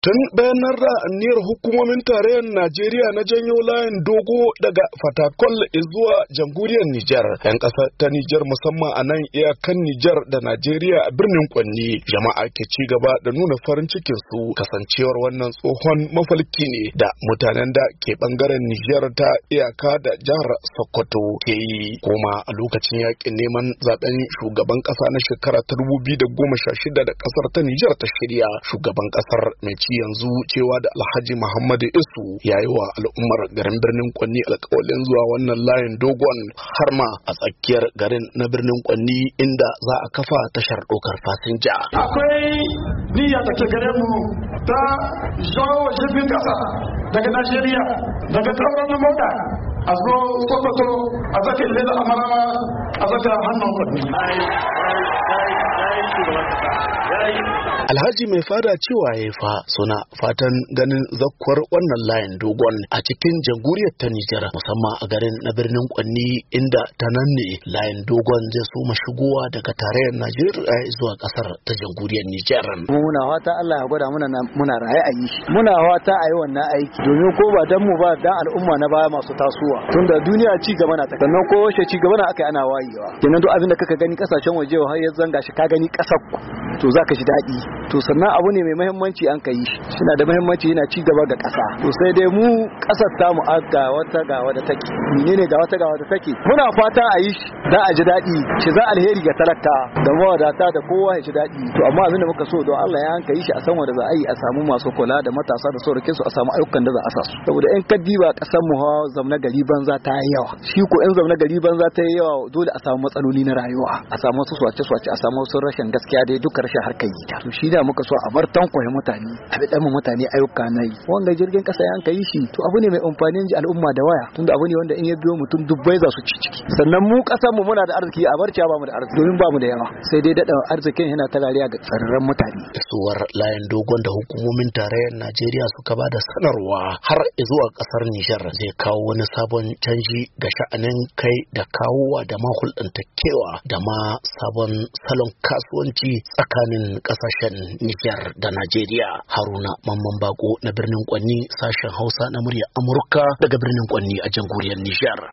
Tun bayanan ra'aniyar hukumomin tarayyar Najeriya na janyo layin dogo daga Fatakwal zuwa jamhuriyar Nijar, 'yan ƙasar ta Nijar musamman a nan iyakan Nijar da Najeriya a birnin Kwanni, jama'a ke ci gaba da nuna farin cikin su kasancewar wannan tsohon mafalki ne da mutanen da ke bangaren Nijar ta iyaka da jihar Sokoto ke yi. Kuma a lokacin yakin neman zaben shugaban ƙasa na shekara ta 2016 da ƙasar ta Nijar ta shirya, shugaban ƙasar mai yanzu cewa da Alhaji Muhammadu Isu ya yi wa al'ummar garin birnin Kwanni alƙawalin zuwa wannan layin dogon har ma a tsakiyar garin na birnin Kwanni inda za a kafa tashar ɗaukar fasinja. Akwai niyya da ke gare mu ta jawo jirgin ƙasa daga Najeriya daga kauran mota a zo Sokoto a zaka ile da Amarawa a zaka hannun Kwanni. Alhaji mai fada cewa ya fa suna fatan ganin zakkuwar wannan layin dogon a cikin jamhuriyar ta Nijar musamman a garin na birnin Kwanni inda ta nan ne layin dogon zai soma shigowa daga tarayyar Najeriya zuwa kasar ta jamhuriyar Nijar. Muna fata Allah ya gwada muna raye a yi. Muna fata a yi wannan aiki domin ko ba dan mu ba dan al'umma na baya masu tasowa. Tunda duniya ci gaba na takannan ko wace ci gaba na aka ana wayewa. Kenan duk abin da kaka gani kasashen waje har ya zanga shi ka gani kasar ku to zaka ji daɗi. To sannan abu ne mai muhimmanci an kai shi. Yana da muhimmanci yana ci gaba ga ƙasa. To sai dai mu ƙasar ta mu ga wata take. Menene ga wata take? Muna fata a yi shi za a ji daɗi. Shi za alheri ga talaka da mawadata da kowa ya ji daɗi. To amma abin da muka so don Allah ya hanka yi shi a san wanda za a yi a samu masu kula da matasa da saurakin su a samu ayyukan da za a sa su. Saboda in kaddiba ƙasar mu zamna gari banza ta yi yawa. Shi ko in zamna gari banza ta yi yawa dole a samu matsaloli na rayuwa. A samu wasu swace a samu wasu rashin gaskiya dai duka rashin harkar yi ta. To shi da muka so a bar tankwaye mutane a bi dan mutane ayyuka na yi wanda jirgin kasa ya kai shi to abu ne mai amfanin ji al'umma da waya tunda abu ne wanda in ya biyo mutum dubbai za su ci ciki sannan mu kasar mu muna da arziki a barciya ba mu da arziki domin ba mu da yawa sai dai dada arzikin yana ta rariya ga tsararren mutane. Isuwar layin dogon da hukumomin tarayyar Najeriya suka ba da sanarwa har zuwa kasar Nijar zai kawo wani sabon canji ga sha'anin kai da kawowa da ma hulɗantakewa da ma sabon salon kasuwanci tsakanin kasashen Nijar da Najeriya. Haruna Mamman Bako na birnin Kwanni, sashen Hausa na muryar Amurka daga birnin Kwanni a jamhuriyar Nijar.